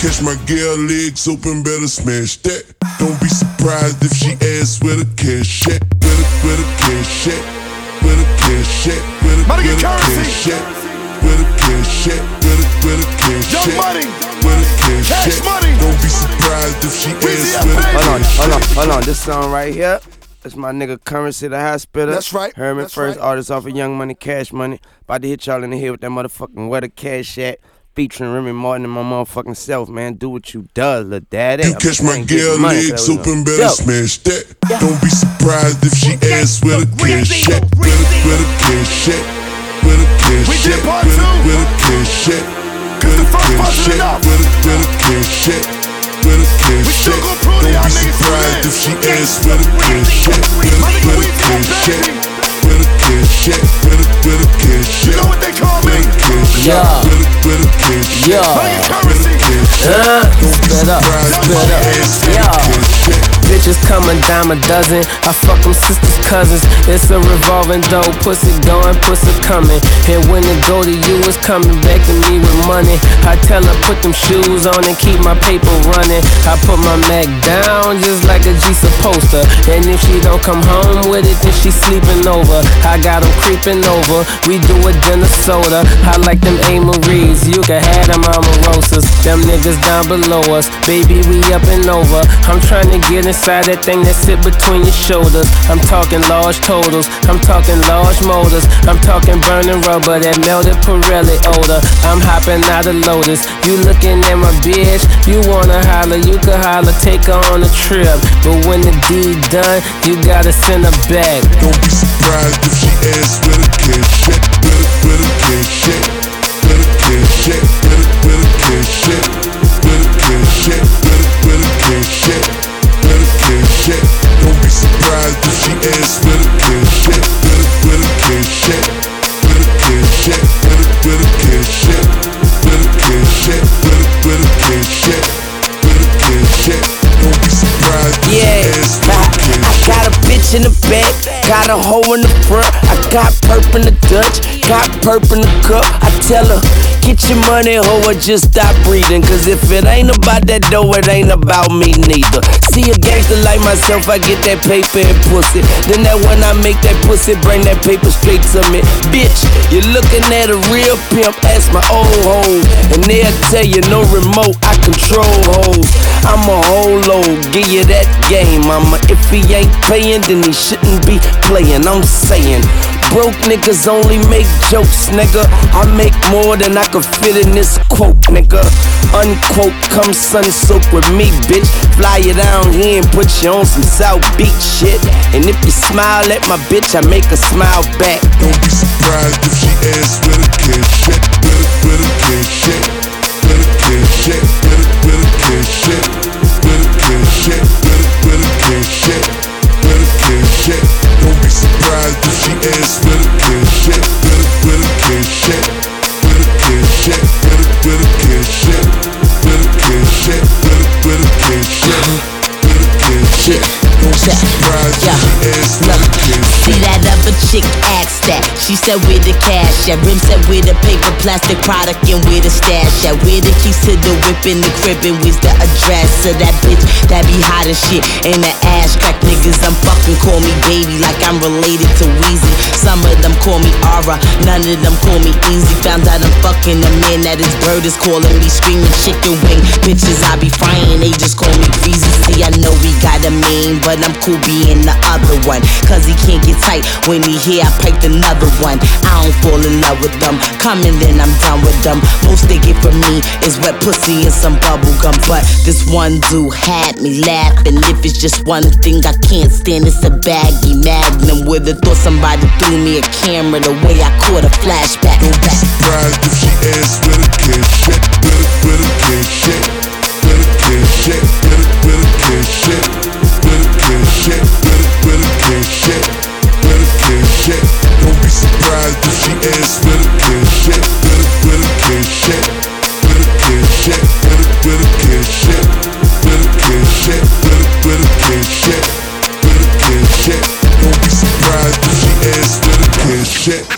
catch my girl legs open, better smash that. Don't be surprised if she asks where the cash at. Where the cash at? Where the cash at? Where the cash at? Where the cash at? Where the cash at? Young Money. Where the cash Cash at? Money. Don't be surprised if she asks where the cash at. Hold on. This song right here, that's my nigga Currency the Hospital. That's right. Herman That's first right. artist off of Young Money, Cash Money. About to hit y'all in the head with that motherfucking Where the Cash At, featuring Remy Martin and my motherfucking self, man. Do what you does, lil' daddy. You catch my girl legs open, better smash that. Don't be surprised if she asks where the cash at. Where the cash at? Where the cash at? Where the cash at? Where the cash at? Where the cash at? Where the cash at? Don't be surprised if she asks where the cash at. Where the cash at? Where the cash at? Where the cash at? You know what they call me? Yeah. Where the cash at? Yeah. Where the cash at? Don't be surprised if she asks where the cash at. Bitches come a dime a dozen. I fuck them sisters, cousins. It's a revolving door. Pussy going, pussy coming. And when it go to you, it's coming back to me with money. I tell her put them shoes on and keep my paper running. I put my Mac down just like a G supposed to. And if she don't come home with it, then she sleeping over. I got them creeping over. We do a dinner soda. I like them A. Marie's. You can have them Omarosas. Them niggas down below us. Baby, we up and over. I'm trying to get inside that thing that sit between your shoulders. I'm talking large totals. I'm talking large motors. I'm talking burning rubber that melted Pirelli odor. I'm hopping out of Lotus. You looking at my bitch. You wanna holler. You can holler. Take her on a trip. But when the deed done, you gotta send her back. Don't be surprised if she asks where the cash at. Where the cash at? Where the cash at? Where the cash at? Where the cash at? Where the cash at? Where the cash at? Don't be surprised if she asks where the cash at. Where the cash at? Where the cash at? Where the cash at? Where the cash at? Where the cash at? Where the cash at? Don't be surprised if she asks where the cash at. I got a bitch in the back, got a hoe in the front. I got perp in the Dutch, got perp in the cup. I tell her, get your money, hoe, or just stop breathing. Cause if it ain't about that dough, it ain't about me neither. See a gangster like myself, I get that paper and pussy. Then that when I make that pussy, bring that paper straight to me. Bitch, you're looking at a real pimp, ask my old hoes. And they'll tell you no remote, I control hoes. I'm a whole load, give you that game, mama. If he ain't paying, then he shouldn't be playing. I'm saying, broke niggas only make jokes, nigga. I make more than I could fit in this quote, nigga. Unquote, come sun soak with me, bitch. Fly you down here and put you on some South Beach shit. And if you smile at my bitch, I make her smile back. Don't be surprised if she asks where the cash at. Where the cash at? Where the cash at? Where the cash at? Where the cash at? Where the cash at? Where the cash at? Don't be surprised if she asks where the cash at. Where the cash at? Where the cash at? Where the cash at? Where the cash at? Where the cash at? Where the cash at? Don't be surprised if she asks where the cash at. See that other chick asked that. She said where the cash at. Rim said where the paper, plastic product, and where the stash at. Where the keys to the whip in the crib, and where's the address of that bitch that be hot as shit in the ass crack. Niggas I'm fucking call me baby like I'm related to Weezy. Some of them call me Aura, none of them call me Easy. Found out I'm fucking a man that his bird is calling me, screaming chicken wing. Bitches I be frying, they just call me Greasy. See I know we got a main, but I'm cool being the other one. Cause he can't get tight when he hear I piped another one. I don't fall in love with them, come and then I'm done with them. Most they get from me is wet pussy and some bubble gum. But this one dude had me laughing. If it's just one thing I can't stand, it's a baggy Magnum. Would've thought somebody threw me a camera the way I caught a flashback. Don't be surprised if she asks where the cash at. Where the cash at? Where the cash at? Where the cash at? Where the cash at? Where the cash at? Where the cash at? Don't be surprised if she asks where the cash at. Where the cash at? Where the cash at? Where the cash at? Where the cash at? Where the cash at? Where the cash at? Don't be surprised if she asks where the cash at.